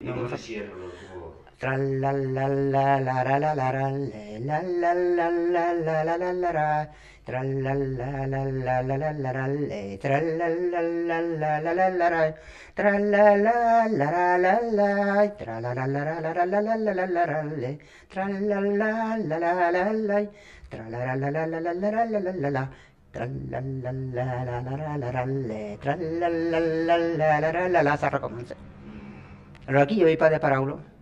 Vamos a... Tra la la la la la la la la la la la la la la la la la. Tra la la la la la la la la la. Tra la la la la la la la la. Tra la la la la la la. Tra la la la la la la la la la la la. Tra la la la la la la. Tra la la la la la la la la la la. Tra la la la la la la la la la. Tra la la la la la la la la. Ça recommence. Alors aquí, il n'y avait pas de parole.